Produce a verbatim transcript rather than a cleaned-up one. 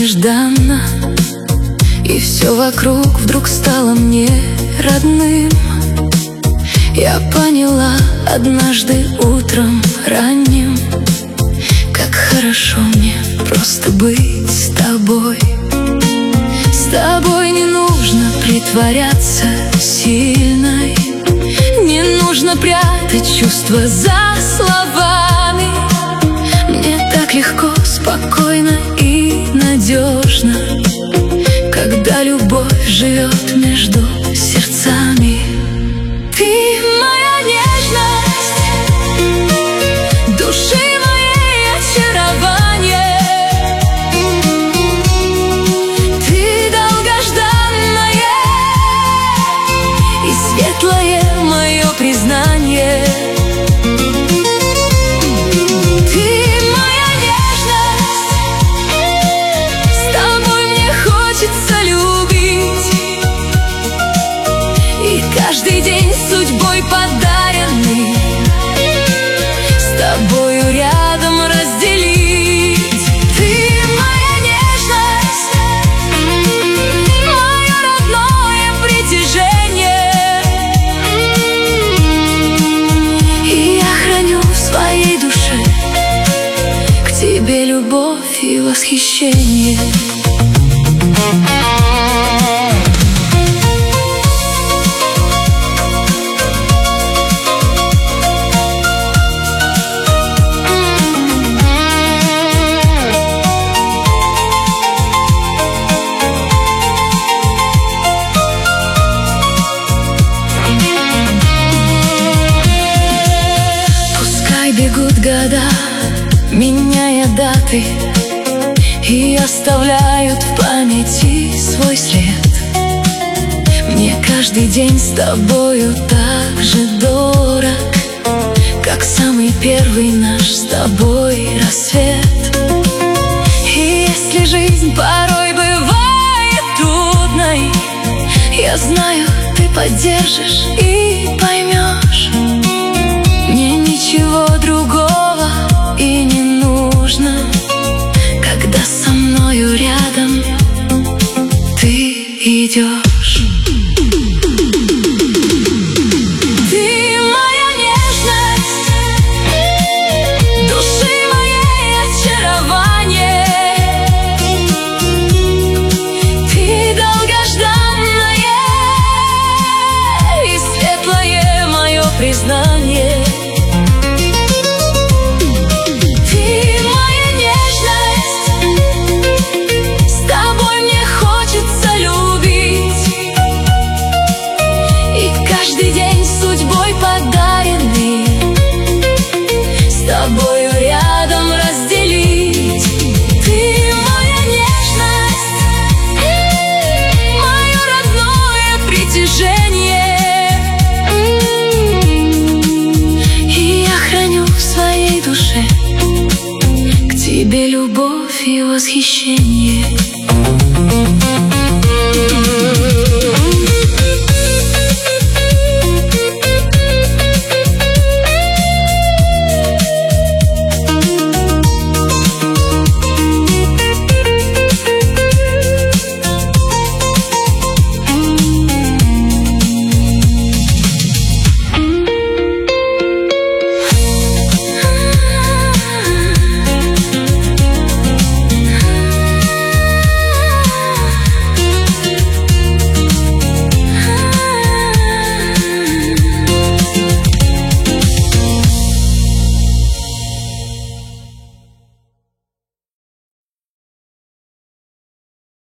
нежданно, и все вокруг вдруг стало мне родным. Я поняла однажды утром ранним, как хорошо мне просто быть с тобой. С тобой не нужно притворяться сильной, не нужно прятать чувства за словами. Мне так легко, спокойно и надежно, когда любовь живет между сердцами. Ты моя нежность, души моей очарование. Ты долгожданное и светлое мое признание. Ты моя нежность, с тобой мне хочется любить, и каждый день судьбой подаренный с тобою рядом разделить. Ты моя нежность, мое родное притяжение, и я храню в своей душе к тебе любовь и восхищение. Бегут года, меняя даты, и оставляют в памяти свой след. Мне каждый день с тобою так же дорог, как самый первый наш с тобой рассвет. И если жизнь порой бывает трудной, я знаю, ты поддержишь и поймешь. Мне ничего другого и не нужно, когда со мною рядом ты идешь. Ты моя нежность, души моей очарование. Ты долгожданное и светлое мое признание. Каждый день судьбой подаренный с тобою рядом разделить. Ты моя нежность, мое родное притяжение, и я храню в своей душе к тебе любовь и восхищение.